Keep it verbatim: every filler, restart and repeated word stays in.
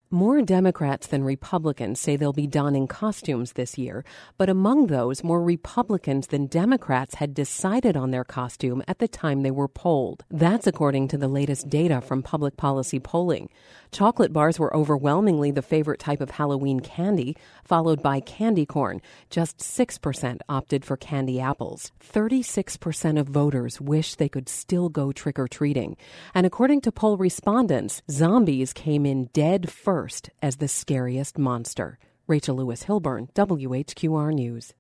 More Democrats than Republicans say they'll be donning costumes this year, but among those, more Republicans than Democrats had decided on their costume at the time they were polled. That's according to the latest data from public policy polling. Chocolate bars were overwhelmingly the favorite type of Halloween candy, followed by candy corn. Just six percent opted for candy apples. thirty-six percent of voters wish they could still go trick-or-treating. And according to poll respondents, zombies came in dead first as the scariest monster. Rachel Lewis Hilburn, W H Q R News.